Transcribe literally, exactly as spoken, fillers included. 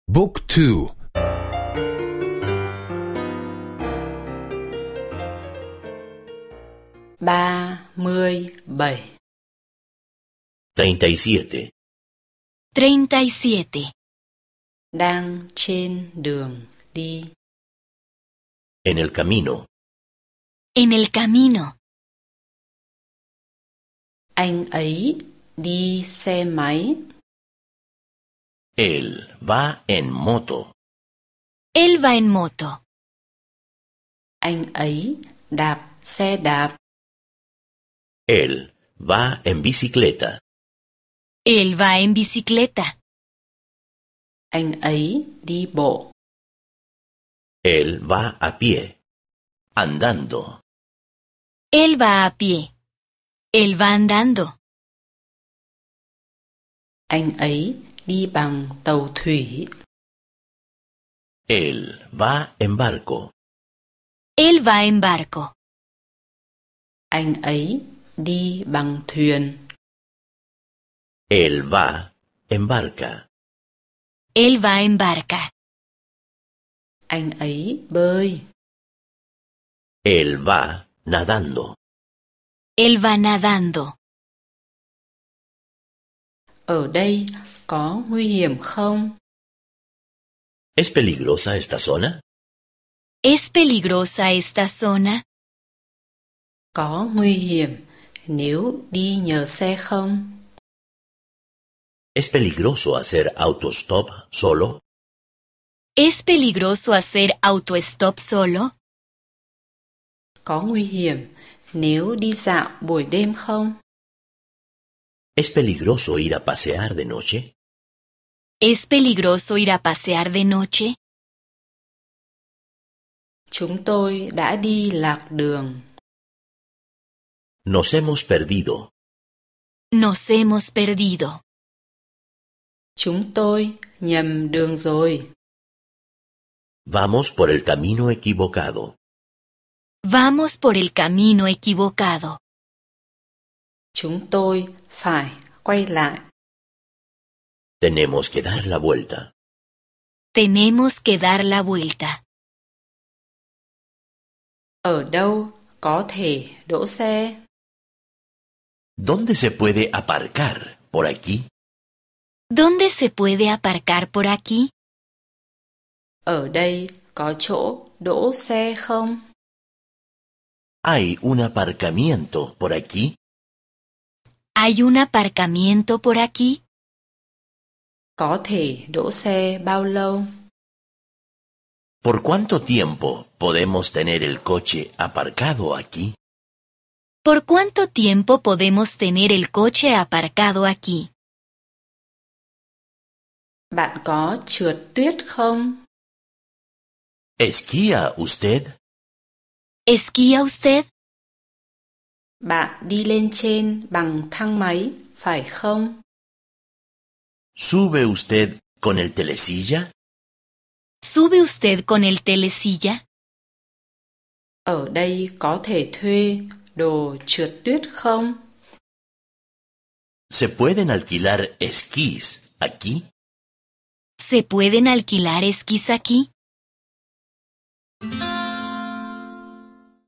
Book two. ba mươi bảy. treinta y siete. treinta y siete. Đang trên đường đi. En el camino. En el camino. Anh ấy đi xe máy. Él va en moto. Él va en moto. Anh ấy đạp xe đạp. Él va en bicicleta. Él va en bicicleta. Anh ấy đi bộ. Él va a pie. Andando. Él va a pie. Él va andando. Anh ấy đi bằng tàu thủy. Él va en barco. Él va en barco. Anh ấy đi bằng thuyền. Él va en barca. Él va en barca. Anh ấy bơi. Él va nadando. Él va nadando. Ở đây có nguy hiểm không? ¿Es peligrosa esta zona? ¿Es peligrosa esta zona? Có nguy hiểm nếu đi nhờ xe không? ¿Es peligroso hacer autostop solo? ¿Es peligroso hacer autostop solo? Có nguy hiểm nếu đi dạo buổi đêm không? ¿Es peligroso ir a pasear de noche? ¿Es peligroso ir a pasear de noche? Chúng tôi đã đi lạc đường. Nos hemos perdido. Nos hemos perdido. Chúng tôi nhầm đường rồi. Vamos por el camino equivocado. Vamos por el camino equivocado. Chúng tôi phải quay lại. Tenemos que dar la vuelta. Tenemos que dar la vuelta. Ở đâu có thể đỗ xe? ¿Dónde se puede aparcar por aquí? ¿Dónde se puede aparcar por aquí? Ở đây có chỗ đỗ xe không? ¿Hay un aparcamiento por aquí? ¿Hay un aparcamiento por aquí? Có thể đỗ xe bao lâu? ¿Por cuánto tiempo podemos tener el coche aparcado aquí? ¿Por cuánto tiempo podemos tener el coche aparcado aquí? Bạn có trượt tuyết không? ¿Esquía usted? ¿Esquía usted? Bạn đi lên trên bằng thang máy, phải không? ¿Sube usted con el telesilla? ¿Sube usted con el telesilla? Ở đây có thể thuê đồ trượt tuyết không? ¿Se pueden alquilar esquís aquí? ¿Se pueden alquilar esquís aquí?